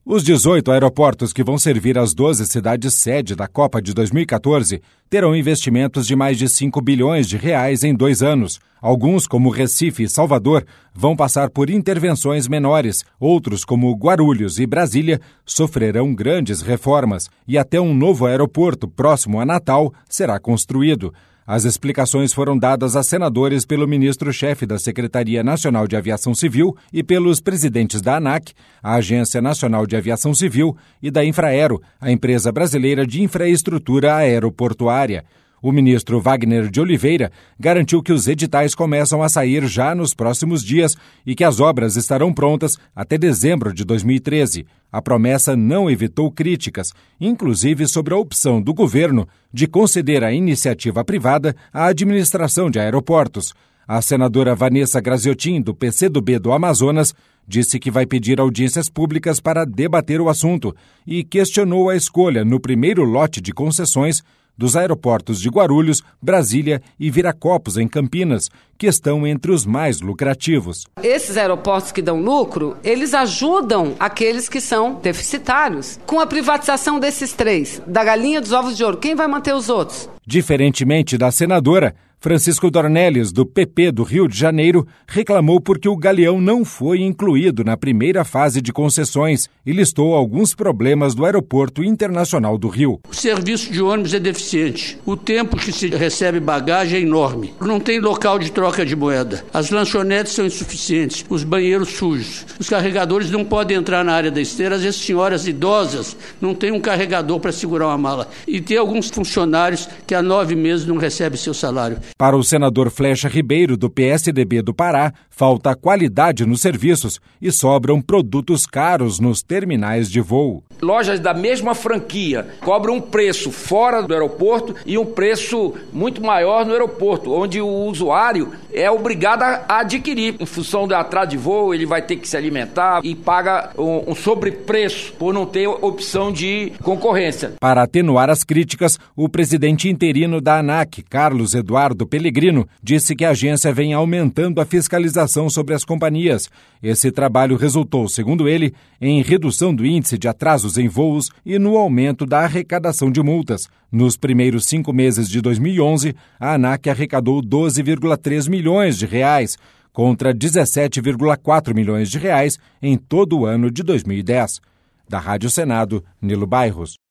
Os 18 aeroportos que vão servir as 12 cidades sede da Copa de 2014 terão investimentos de mais de 5 bilhões de reais em 2 anos. Alguns, como Recife e Salvador, vão passar por intervenções menores. Outros, como Guarulhos e Brasília, sofrerão grandes reformas e até um novo aeroporto próximo a Natal será construído. As explicações foram dadas a senadores pelo ministro-chefe da Secretaria Nacional de Aviação Civil e pelos presidentes da ANAC, a Agência Nacional de Aviação Civil, e da Infraero, a empresa brasileira de infraestrutura aeroportuária. O ministro Wagner de Oliveira garantiu que os editais começam a sair já nos próximos dias e que as obras estarão prontas até dezembro de 2013. A promessa não evitou críticas, inclusive sobre a opção do governo de conceder à iniciativa privada a administração de aeroportos. A senadora Vanessa Graziotin, do PCdoB do Amazonas, disse que vai pedir audiências públicas para debater o assunto e questionou a escolha no primeiro lote de concessões dos aeroportos de Guarulhos, Brasília e Viracopos, em Campinas, que estão entre os mais lucrativos. Esses aeroportos que dão lucro, eles ajudam aqueles que são deficitários. Com a privatização desses 3, da galinha dos ovos de ouro, quem vai manter os outros? Diferentemente da senadora, Francisco Dornelles, do PP do Rio de Janeiro, reclamou porque o Galeão não foi incluído na primeira fase de concessões e listou alguns problemas do Aeroporto Internacional do Rio. O serviço de ônibus é deficiente. O tempo que se recebe bagagem é enorme. Não tem local de troca de moeda. As lanchonetes são insuficientes. Os banheiros sujos. Os carregadores não podem entrar na área da esteira. Às vezes, senhoras idosas não têm um carregador para segurar uma mala. E tem alguns funcionários que há 9 meses não recebem seu salário. Para o senador Flecha Ribeiro, do PSDB do Pará, falta qualidade nos serviços e sobram produtos caros nos terminais de voo. Lojas da mesma franquia cobram um preço fora do aeroporto e um preço muito maior no aeroporto, onde o usuário é obrigado a adquirir. Em função do atraso de voo, ele vai ter que se alimentar e paga um sobrepreço por não ter opção de concorrência. Para atenuar as críticas, o presidente interino da ANAC, Carlos Eduardo Pellegrino, disse que a agência vem aumentando a fiscalização sobre as companhias. Esse trabalho resultou, segundo ele, em redução do índice de atrasos em voos e no aumento da arrecadação de multas. Nos primeiros 5 meses de 2011, a ANAC arrecadou 12,3 milhões de reais, contra 17,4 milhões de reais em todo o ano de 2010. Da Rádio Senado, Nilo Bairros.